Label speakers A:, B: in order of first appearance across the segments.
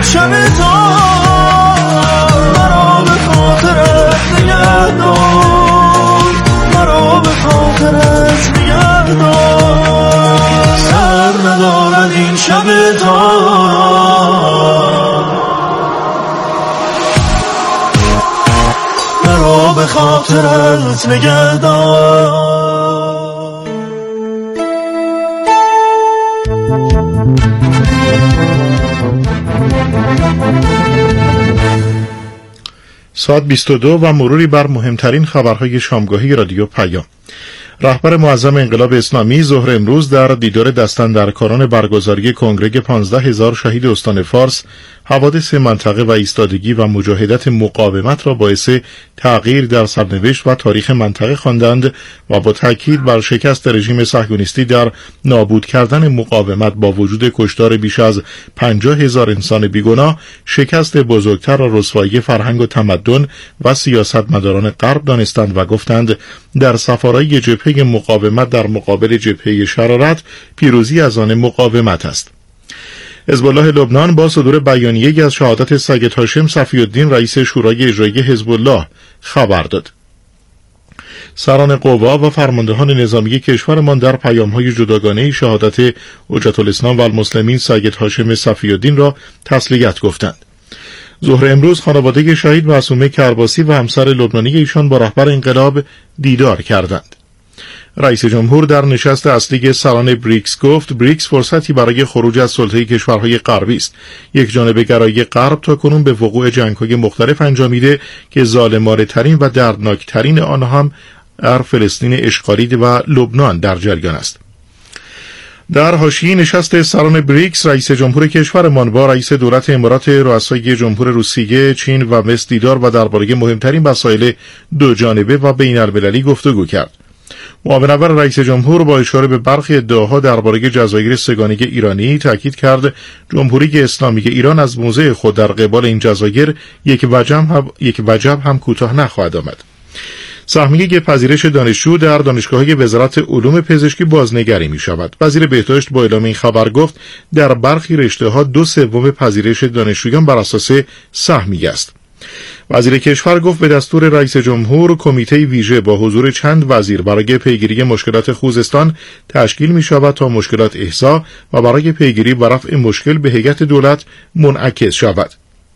A: شب تار، مرا به خاطرت نگه دار، مرا به خاطرت نگه دار. سر ندارد این شب تار، مرا به خاطرت نگه دار.
B: ساعت 22 و مروری بر مهمترین خبرهای شامگاهی رادیو پیام. رهبر معظم انقلاب اسلامی ظهر امروز در دیدار دستاندرکاران برگزاری کنگره 15,000 شهید استان فارس حوادث منطقه و ایستادگی و مجاهدت مقاومت را باعث تغییر در سرنوشت و تاریخ منطقه خواندند و با تاکید بر شکست رژیم صهیونیستی در نابود کردن مقاومت با وجود کشتار بیش از 50,000 انسان بیگناه، شکست بزرگتر را رسوایی فرهنگ و تمدن و سیاستمداران غرب دانستند و گفتند در سفارای جبهه مقاومت در مقابل جبهه شرارت پیروزی از آن مقاومت است. حزب الله لبنان با صدور بیانیه‌ای از شهادت سید هاشم صفی الدین رئیس شورای اجرایی حزب الله خبر داد. سران قوا و فرماندهان نظامی کشورمان در پیام‌های جداگانه شهادت حجت الاسلام و المسلمین سید هاشم صفی الدین را تسلیت گفتند. ظهر امروز خانواده شهید معصومه کرباسی و همسر لبنانی ایشان با رهبر انقلاب دیدار کردند. رئیس جمهور در نشست اصلی سران بریکس گفت بریکس فرصتی برای خروج از سلطه کشورهای غربی است. یک جانبه گرایی غرب تاکنون به وقوع جنگ‌های مختلف انجامیده که ظالمانه ترین و دردناک ترین آنها هم در فلسطین اشغالی و لبنان در جریان است. در حاشیه نشست سران بریکس رئیس جمهور کشورمان با رئیس دولت امارات رؤسای جمهور روسیه، چین و مصر دیدار و درباره مهمترین مسائل دو جانبه و بین المللی گفتگو کرد. معاون اول رئیس جمهور با اشاره به برخی ادعاها درباره جزایر سه‌گانه ایرانی تاکید کرد جمهوری اسلامی ایران از موضع خود در قبال این جزایر یک وجب هم کوتاه نخواهد آمد. سهمیه پذیرش دانشجو در دانشگاه‌های وزارت علوم پزشکی بازنگری می‌شود. وزیر بهداشت با اعلام این خبر گفت در برخی رشته‌ها 2/3 پذیرش دانشجویان بر اساس سهمیه است. وزیر کشور گفت به دستور رئیس جمهور کمیته ویژه با حضور چند وزیر برای پیگیری مشکلات خوزستان تشکیل می‌شود تا مشکلات احصا و برای پیگیری و رفع مشکل به هیئت دولت منعکس شود.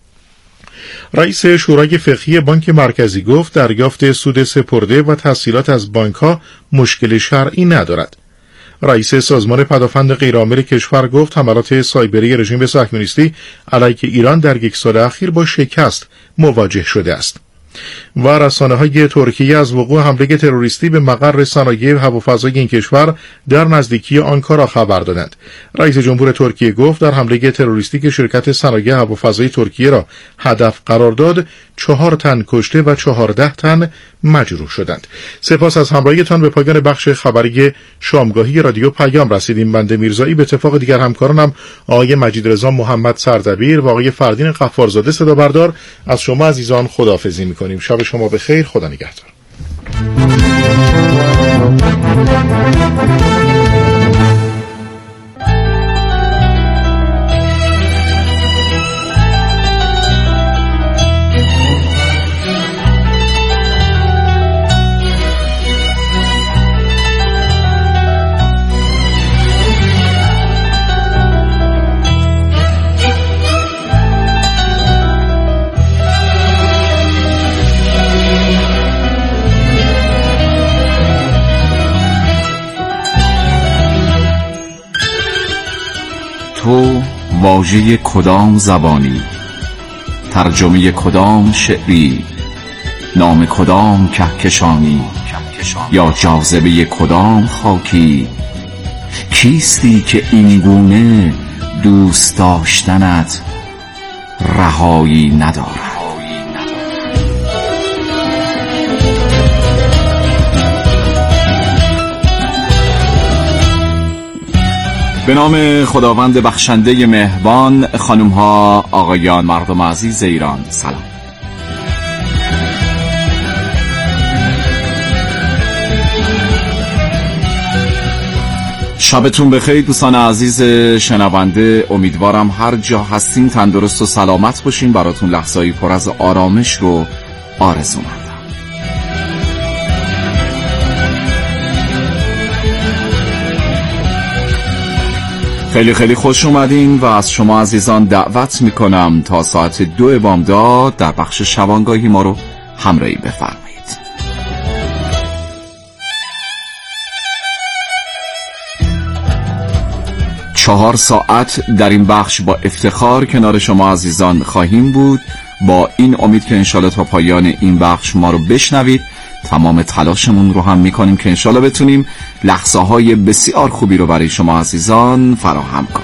B: رئیس شورای فقهی بانک مرکزی گفت دریافت سود سپرده و تسهیلات از بانک‌ها مشکل شرعی ندارد. رئیس سازمان پدافند غیرعامل کشور گفت حملات سایبری رژیم صهیونیستی علیه ایران در یک سال اخیر با شکست مواجه شده است. و رسانه‌های ترکیه از وقوع حمله تروریستی به مقر صنایع هوافضای این کشور در نزدیکی آنکارا خبر دادند. رئیس جمهور ترکیه گفت در حمله تروریستی که شرکت صنایع هوافضای ترکیه را هدف قرار داد 4 تن کشته و 14 تن مجروح شدند. سپاس از همراهیتان. به پایان بخش خبری شامگاهی رادیو پیام رسیدیم. بنده میرزایی به اتفاق دیگر همکارانم آقای مجید رضا محمد سردبیر و آقای فردین غفارزاده صدا بردار از شما عزیزان خداحافظی می‌کنیم. شب شما بخیر. خدا نگهدار.
C: تو واژه کدام زبانی، ترجمه کدام شعری، نام کدام کهکشانی، یا جاذبه کدام خاکی؟ کیستی که اینگونه دوست داشتنت رهایی ندارد؟ به نام خداوند بخشنده مهربان. خانم ها، آقایان، مردم عزیز ایران، سلام. شبتون بخیر دوستان عزیز شنونده، امیدوارم هر جا هستین تندرست و سلامت باشین. براتون لحظه‌ای پر از آرامش رو آرزو مندم. خیلی خیلی خوش اومدین و از شما عزیزان دعوت میکنم تا ساعت 2 بامداد در بخش شبانگاهی ما رو همراهی بفرمایید. 4 ساعت در این بخش با افتخار کنار شما عزیزان خواهیم بود، با این امید که انشالله تا پایان این بخش ما رو بشنوید. تمام تلاشمون رو هم میکنیم که انشالله بتونیم لحظه های بسیار خوبی رو برای شما عزیزان فراهم کنیم.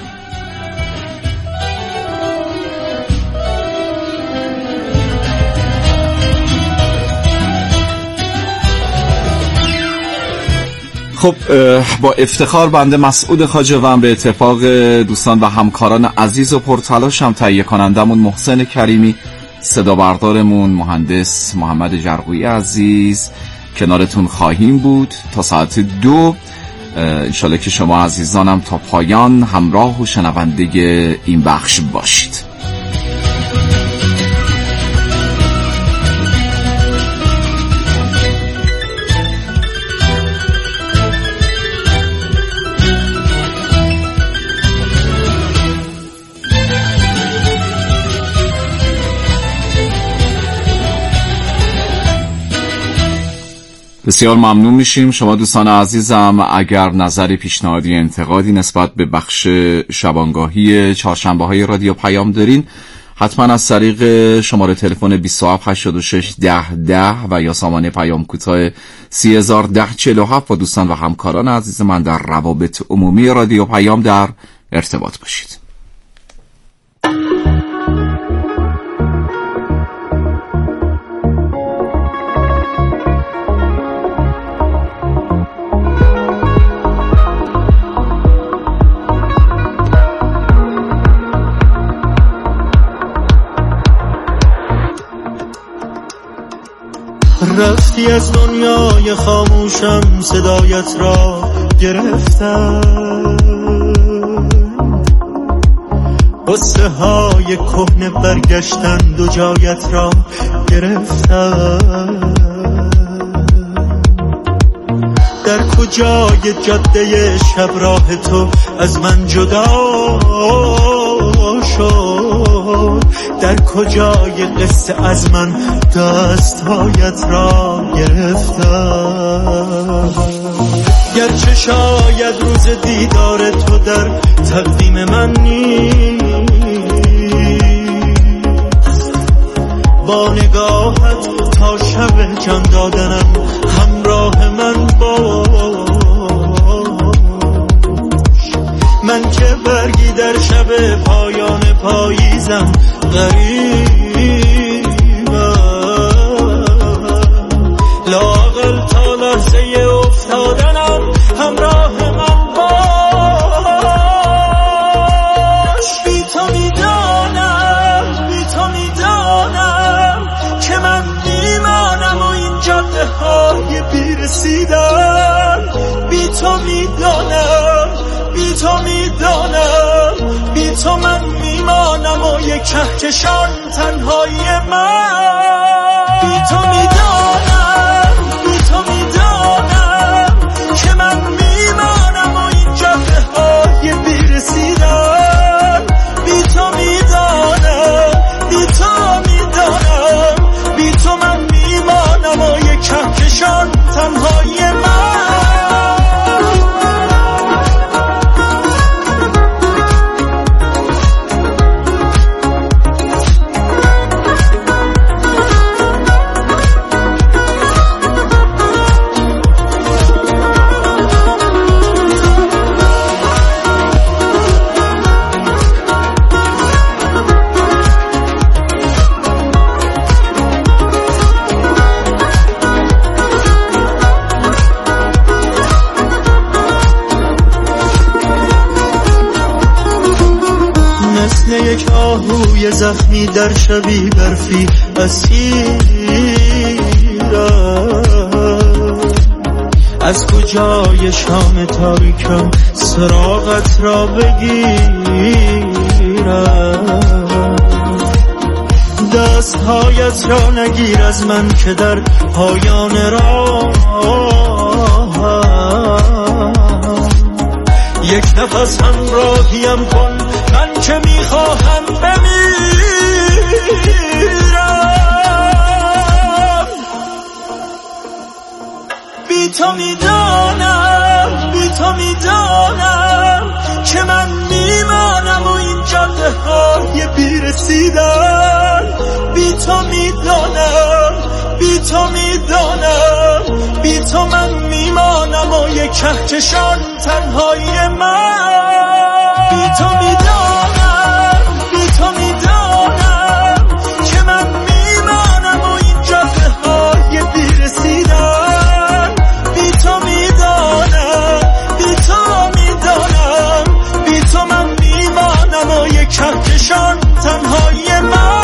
C: خب با افتخار بنده مسعود خواجه‌وند به اتفاق دوستان و همکاران عزیز و پرتلاشم تهیه کنندمون محسن کریمی، صدا بردارمون مهندس محمد جرقویی عزیز کنارتون خواهیم بود تا ساعت 2. انشالله که شما عزیزانم تا پایان همراه و شنونده این بخش باشید. بسیار ممنون میشیم. شما دوستان عزیزم اگر نظری، پیشنهادی، انتقادی نسبت به بخش شبانگاهی چهارشنبه‌های رادیو پیام دارین، حتما از طریق شماره تلفن 27861010 و یا سامانه پیام کوتاه 301047 با دوستان و همکاران عزیز من در روابط عمومی رادیو پیام در ارتباط باشید.
A: رفتی از دنیای خاموشم، صدایت را گرفتم، قصه های کهنه برگشتند و جایت را گرفتم. در کجای جاده شب راه تو از من جدا شد، در کجای قصه از من دستهایت را گرفتم. گرچه شاید روز دیدار تو در تقدیم من نیست، با نگاهت تا شب جان دادنم همراه من باش. من که برگی در شب پایان پاییزم غریبم، لااقل تا لحظه افتادنم همراه من باش. بی تو میدانم که من میمانم و این جاده های بیرسیدن. بی تو من میمانم و یک کهکشان تنهایی من. بی تو میدانم که من میمانم و این جاده های بیرسیدن. بی تو من میمانم و یک کهکشان تنهایی من. یک آهوی زخمی در شبی برفی اسیرم، از کجای شام تاریکم سراغت را بگیرم. دستهایت را نگیر از من که در پایان راه یک نفس همراهیم کن، من که میخواهم بمیرم. بی تو میدانم که من میمانم و این جاده های بیرسیدن. بی تو من میمانم و یک کهکشان تنهایی من. بی تو میدانم که من میمانم و این جاده های بیرسیدن. بی تو من میمانم و یک کهکشان تنهایی من.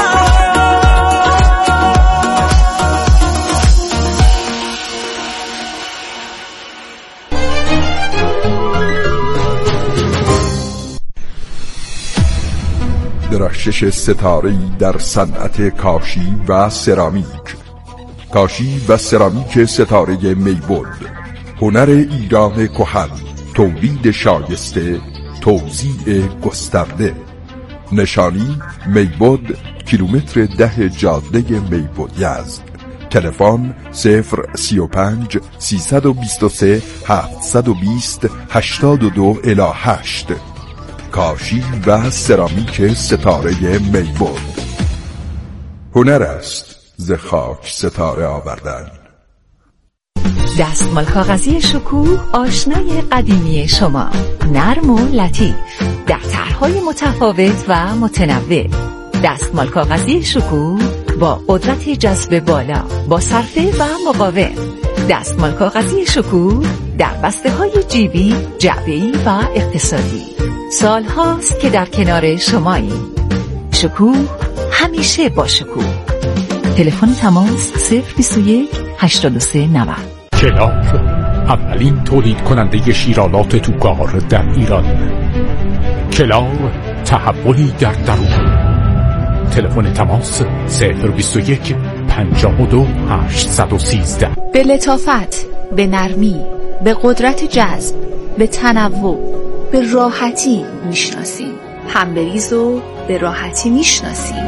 D: درخشش ستاره‌ای در صنعت کاشی و سرامیک. کاشی و سرامیک ستاره میبود، هنر ایران کهن، تولید شایسته، توزیع گسترده. نشانی میبود، کیلومتر 10 جاده میبود یزد. تلفن 035 323 720 82-8. کاشی و سرامیک ستاره میبود. هنر است ز خاک ستاره آوردن.
E: دستمال کاغذی شکوه آشنای قدیمی شما، نرم و لطیف در طرح‌های متفاوت و متنوع. دستمال کاغذی شکوه با قدرت جذب بالا، با صرفه و مقاوم. دستمال کاغذی شکوه در بسته‌های جیبی، جعبه‌ای و اقتصادی. سال هاست که در کنار شماییم. شکوه همیشه با شکوه. تلفن تماس 021 83 90.
F: کلار، اولین تولید کننده شیرالات توکار در ایران. کلار، تحولی در درون. تلفن تماس 021 52 813.
G: به لطافت، به نرمی، به قدرت جذب، به تنوع، به راحتی میشناسیم. پنبریز رو به راحتی میشناسیم.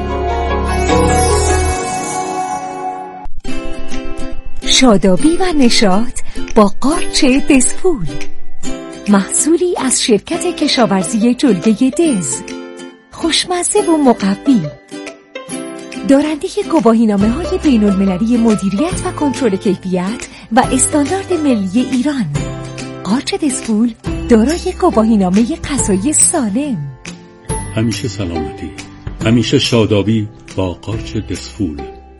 E: شادابی و نشاط با قارچ دزفول، محصولی از شرکت کشاورزی جلگه دز، خوشمزه و مقوی، دارنده گواهینامه‌های بین‌المللی مدیریت و کنترل کیفیت و استاندارد ملی ایران. قارچ دزفول دارای گواهینامه غذایی سالم.
H: همیشه سلامتی، همیشه شادابی با قارچ دزفول.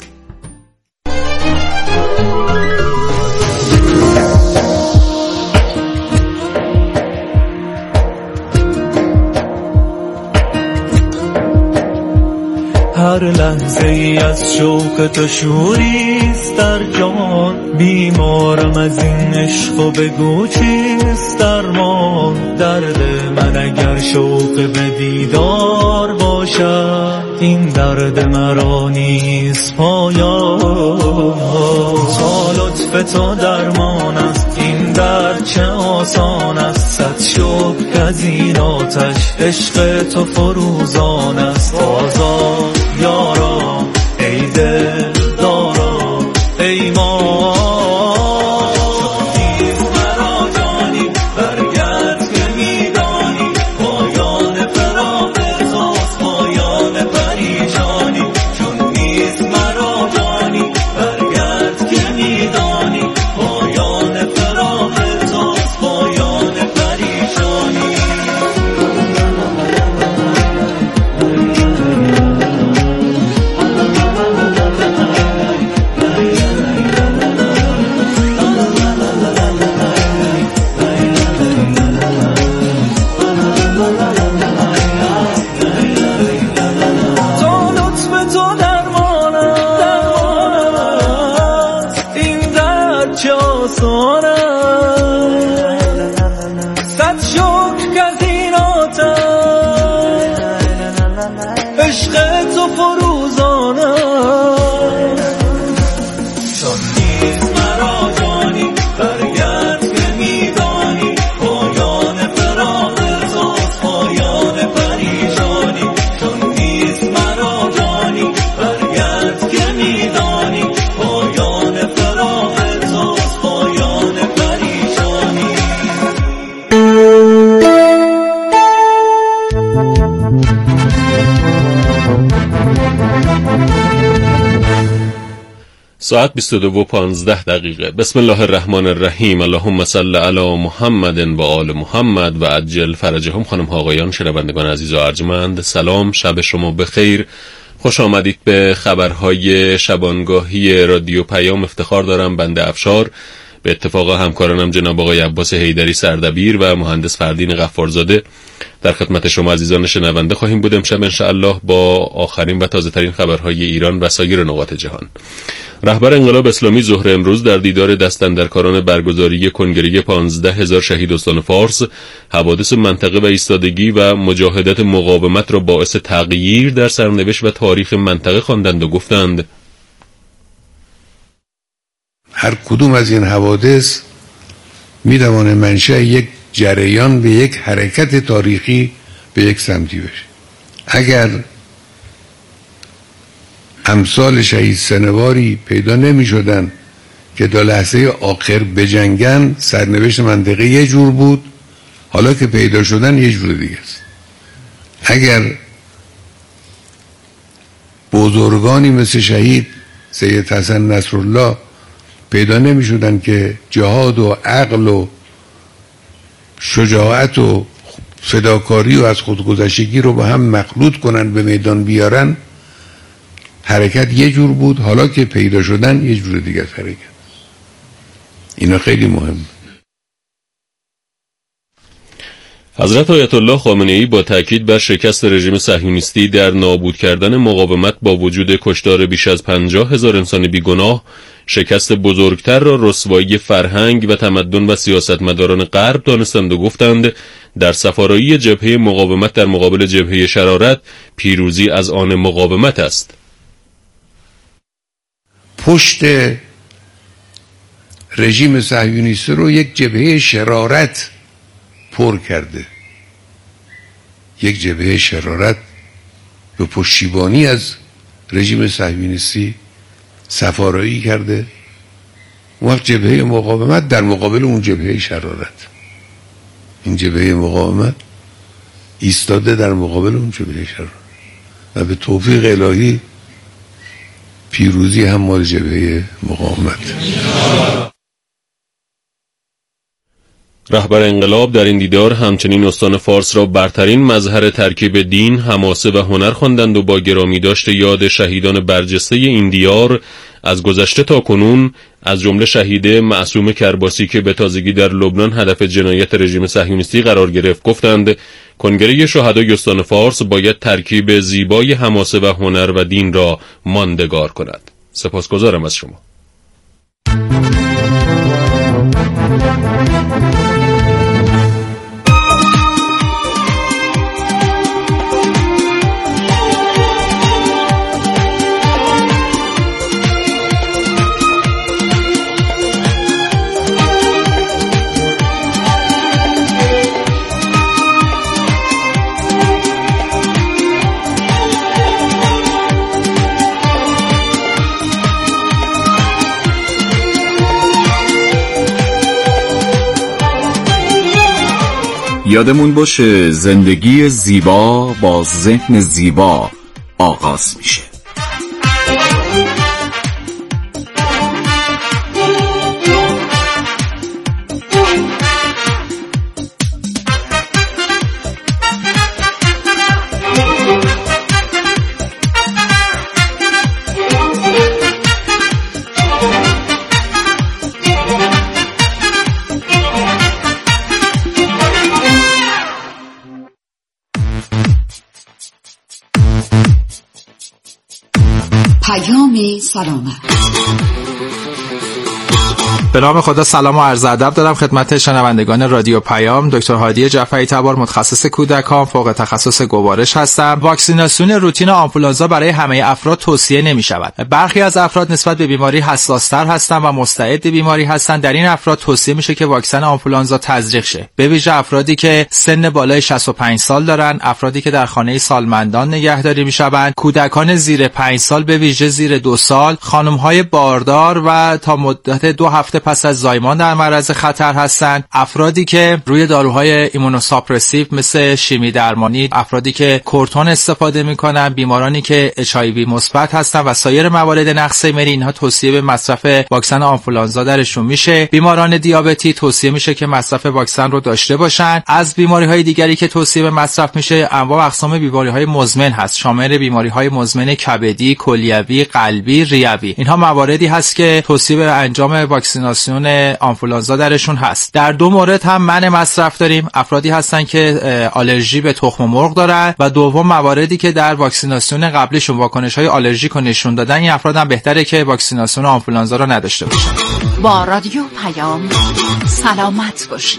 A: هر لحظه ای از شوق تو شوریست در جان، بیمارم از این عشق و بگو چیست درمان. درد من اگر شوق به دیدار باشد، این درد مرا نیست پایان. تا لطف تو درمان است این درد چه آسان است. صد شکر از این آتش عشق تو فروزان است. آزاد یارا ای دل دارا ای ما، نیز مرا جانی برگرد که میدانی. پایان فراق توست پایان پریشانی، چون نیز مرا جانی برگرد که میدانی. پایان فراق توست پایان پریشانی.
H: ساعت 22:15. بسم الله الرحمن الرحیم. اللهم صل علی محمد و آل محمد و عجل فرجهم. خانم ها آقایان شنوندگان عزیز و ارجمند، سلام، شب شما بخیر. خوش آمدید به خبرهای شبانگاهی رادیو پیام. افتخار دارم بنده افشار به اتفاق همکارانم جناب آقای عباس حیدری سردبیر و مهندس فردین غفارزاده در خدمت شما عزیزان شنونده خواهیم بود امشب انشاءالله با آخرین و تازه ترین خبرهای ایران و سایر نقاط جهان. رهبر انقلاب اسلامی ظهر امروز در دیدار دستاندرکاران برگزاری کنگره 15,000 شهید استان فارس حوادث منطقه و ایستادگی و مجاهدت مقاومت را باعث تغییر در سرنوشت و تاریخ منطقه خواندند و گفتند
I: هر کدوم از این حوادث می‌تواند منشأ یک جریان به یک حرکت تاریخی به یک سمتی بشه. اگر امثال شهید سنواری پیدا نمی شدن که تا لحظه آخر بجنگن، سرنوشت منطقه یه جور بود، حالا که پیدا شدن یه جور دیگه است. اگر بزرگانی مثل شهید سید حسن نصرالله پیدا نمی شدن که جهاد و عقل و شجاعت و فداکاری و از خودگذشتگی رو با هم مخلوط کنن به میدان بیارن، حرکت یه جور بود، حالا که پیدا شدن یه جور دیگه است حرکت. اینا خیلی مهم.
H: حضرت آیت الله خامنه‌ای با تاکید بر شکست رژیم صهیونیستی در نابود کردن مقاومت با وجود کشتار بیش از 50,000 انسان بیگناه، شکست بزرگتر را رسوایی فرهنگ و تمدن و سیاستمداران غرب دانستند و گفتند در سفارایی جبهه مقاومت در مقابل جبهه شرارت پیروزی از آن مقاومت است.
I: پشت رژیم صهیونیستی رو یک جبهه شرارت پر کرده. یک جبهه شرارت به پشتیبانی از رژیم صهیونیستی سفارایی کرده. اون وقت جبهه مقاومت در مقابل اون جبهه شرارت، این جبهه مقاومت ایستاده در مقابل اون جبهه شرارت و به توفیق الهی پیروزی هم مال جبهه مقاومت.
H: رهبر انقلاب در این دیدار همچنین استان فارس را برترین مظهر ترکیب دین، حماسه و هنر خواندند و با گرامی داشت یاد شهیدان برجسته این دیار از گذشته تا کنون، از جمله شهیده معصومه کرباسی که به تازگی در لبنان هدف جنایت رژیم صهیونیستی قرار گرفت، گفتند کنگره شهدای استان فارس باید ترکیب زیبای حماسه و هنر و دین را ماندگار کند. سپاسگزارم از شما.
C: یادمون باشه زندگی زیبا با ذهن زیبا آغاز میشه.
E: سلامت.
J: به نام خدا سلام و عرض ادب دارم خدمت شنوندگان رادیو پیام. دکتر هادی جعفری تبار، متخصص کودکان، فوق تخصص گوارش هستم. واکسیناسیون روتین آنفولانزا برای همه افراد توصیه نمی شود. برخی از افراد نسبت به بیماری حساس‌تر هستند و مستعد بیماری هستند. در این افراد توصیه میشه که واکسن آنفولانزا تزریق شه. به ویژه افرادی که سن بالای 65 سال دارن، افرادی که در خانه سالمندان نگهداری میشوند، کودکان زیر 5 سال به ویژه زیر 2 سال، خانم‌های باردار و تا مدت 2 هفته پس از زایمان در معرض خطر هستند، افرادی که روی داروهای ایمونوساپرسیو مثل شیمی درمانی، افرادی که کورتون استفاده میکنن، بیمارانی که HIV مثبت هستن و سایر موارد نقص ایمنی، اینها توصیه به مصرف واکسن آنفولانزا درشون میشه. بیماران دیابتی توصیه میشه که مصرف واکسن رو داشته باشن. از بیماری‌های دیگری که توصیه به مصرف میشه انواع و اقسام بیماری‌های مزمن هست، شامل بیماری‌های مزمن کبدی، کلیوی، قلبی، ریوی. اینها مواردی هست که توصیه به انجام واکسیناسیون آنفولانزا درشون هست. در دو مورد هم منع مصرف داریم، افرادی هستن که آلرژی به تخم مرغ دارن و دوم مواردی که در واکسیناسیون قبلیشون واکنش‌های آلرژیک رو نشون دادن، این افراد هم بهتره که واکسیناسیون آنفولانزا رو نداشته باشن.
G: با رادیو پیام سلامت باشید.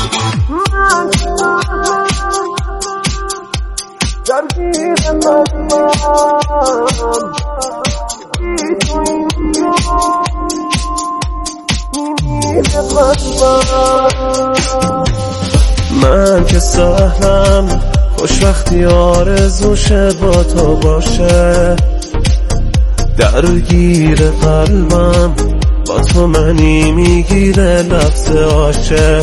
A: من که سهلم خوش وقتی آرزوشه با تو باشه، درگیر قلبم با تو منی میگیره لفظ عاشق.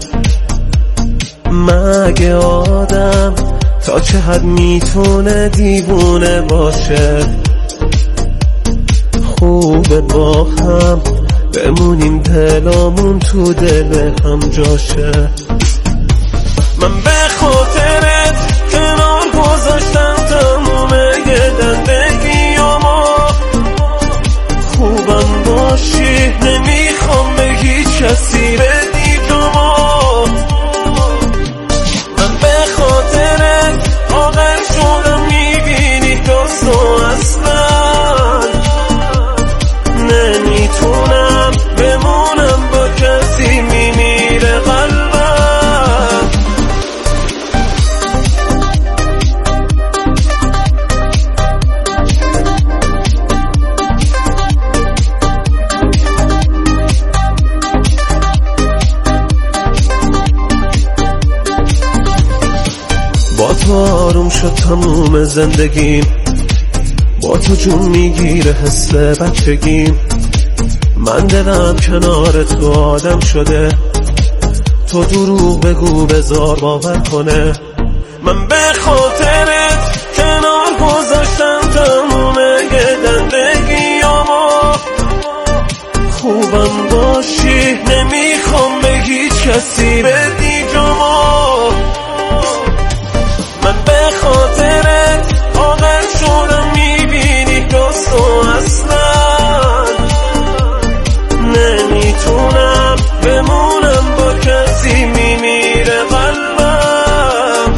A: مگه آدم تا چه حد میتونه دیوونه باشه؟ خوبه با هم بمونیم دلامون تو دل هم جاشه. من به خاطرت کنار گذاشتم تمومه زندگیامو، خوبم باشی نمیخوام به هیچ کسی بدی جمع. من به خاطرت آقل شدم میبینی دستو اصلا نمیتونم بمونم با کسی میمیره قلبم. با تو آروم شد تموم زندگیم، با تو جون میگیره حس بچگیم. من دلم کنار تو آدم شده، تو دروغ بگو بذار باور کنه. من به خاطرت کنار گذاشتم تموم زندگیامو، خوبم باشی نمیخوام به هیچ کسی بدی جمع. من به خاطرت آقل شدم میبینی دستو اصلا نمیتونم بمونم با کسی میمیره قلبم.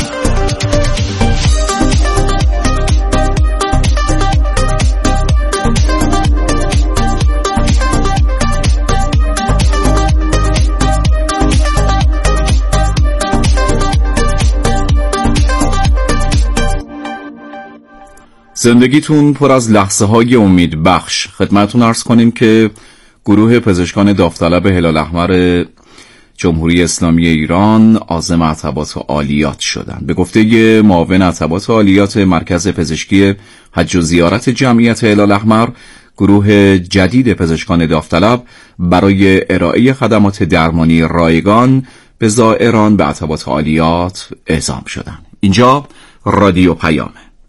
C: زندگیتون پر از لحظه های امید بخش. خدمتون عرض کنیم که گروه پزشکان داوطلب هلال احمر جمهوری اسلامی ایران عازم عتبات عالیات شدند. به گفته معاون عتبات عالیات مرکز پزشکی حج و زیارت جمعیت هلال احمر، گروه جدید پزشکان داوطلب برای ارائه خدمات درمانی رایگان به زائران به عتبات عالیات اعزام شدند. اینجا رادیو پیامه.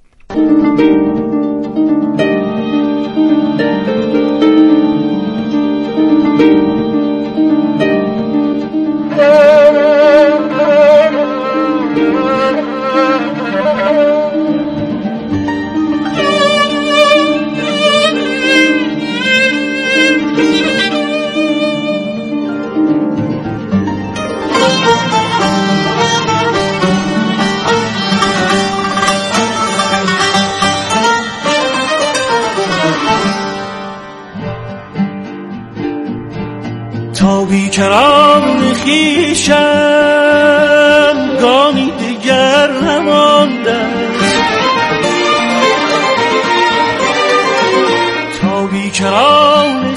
A: تا بیکران خویشم گامی دیگر نمانده، تا بیکران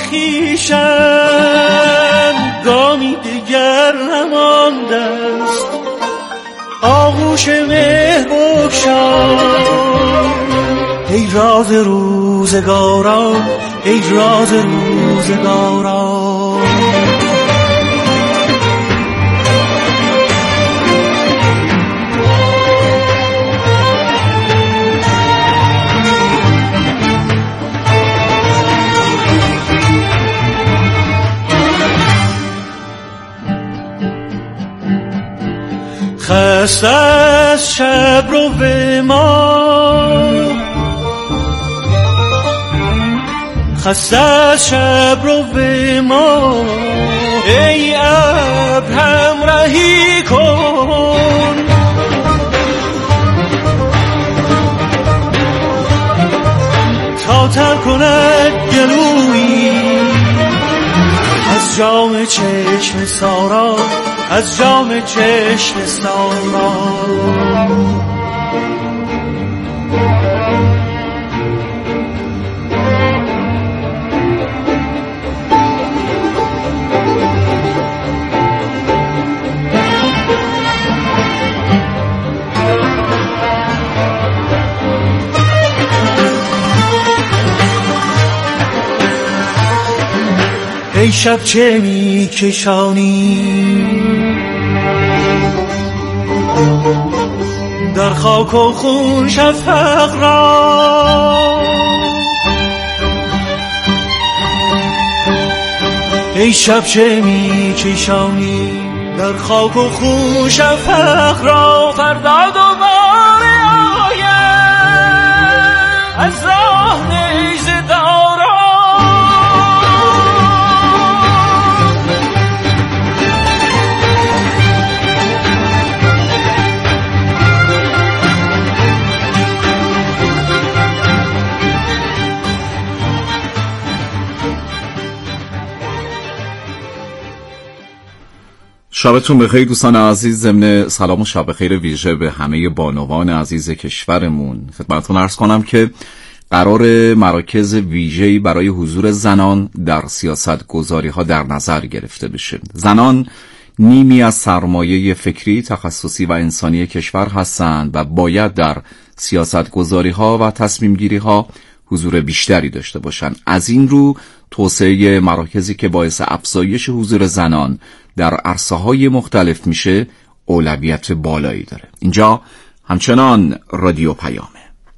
A: خویشم گامی دیگر نمانده است. آغوش مهر بگشا ای راز روزگاران، ای راز روزگاران. خسته از شب رو به ما، خسته از شب رو به ما، ای ابر همراهی کن. تا تر کند گلویی از جام چشم سارا، از جام چشم سارا. ای شب چه می کشانی در خاک و خون شفق را، ای شب چه می کشانی در خاک و خون شفق را. فردا دوباره آید از راه نیزه دارا،
C: شبتون بخیر دوستان عزیز. ضمن سلام و شب خیر ویژه به همه بانوان عزیز کشورمون خدمتتون عرض کنم که قرار مراکز ویژه‌ای برای حضور زنان در سیاست‌گذاری‌ها در نظر گرفته بشه. زنان نیمی از سرمایه فکری، تخصصی و انسانی کشور هستند و باید در سیاست‌گذاری‌ها و تصمیم‌گیری‌ها حضور بیشتری داشته باشند. از این رو توسعه مراکزی که باعث افزایش حضور زنان در عرصه‌های مختلف میشه اولویت بالایی داره. اینجا همچنان رادیو پیامه.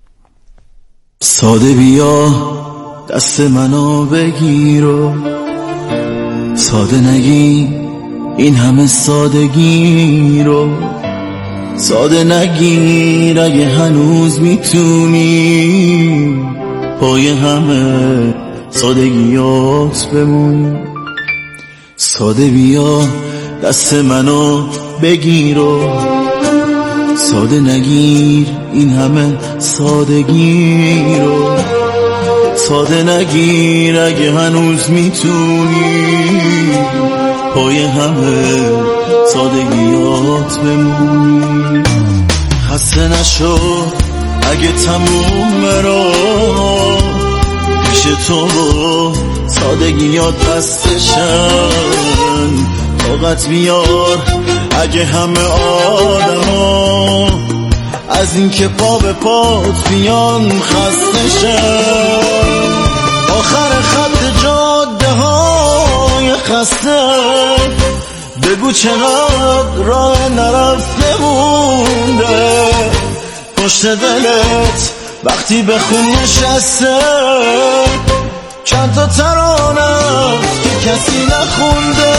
K: ساده بیا دست منو بگیر و ساده نگی این همه سادگی رو، ساده نگیر اگه هنوز میتونی پای همه سادگیات بمون. ساده بیا دست منو بگیر و ساده نگیر این همه سادگی رو، ساده نگیر اگه هنوز میتونی پای همه سادگیات بمونی. خسته نشو اگه تموم رو پیش تو و سادگیات بستشن. طاقت بیار اگه همه آدما از این که پا به پات بیان خستشن. آخر خط جاده های خسته بگو چقدر راه نرفته مونده پشت دلت وقتی به خون نشسته. چند تا ترانه که کسی نخونده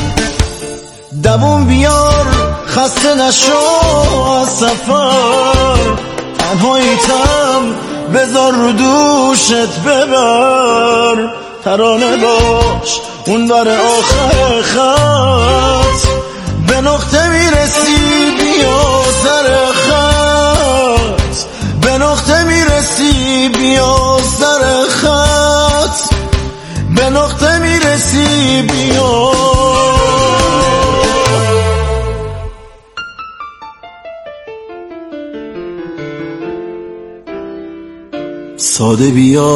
K: دووم بیار خسته نشو از سفر. تنهاییتم بذار رو دوشت ببر، ترانه باش اون بر آخر خط. به نقطه میرسی بیا سر خط، به نقطه میرسی بیا سر خط، به نقطه میرسی بیا. ساده بیا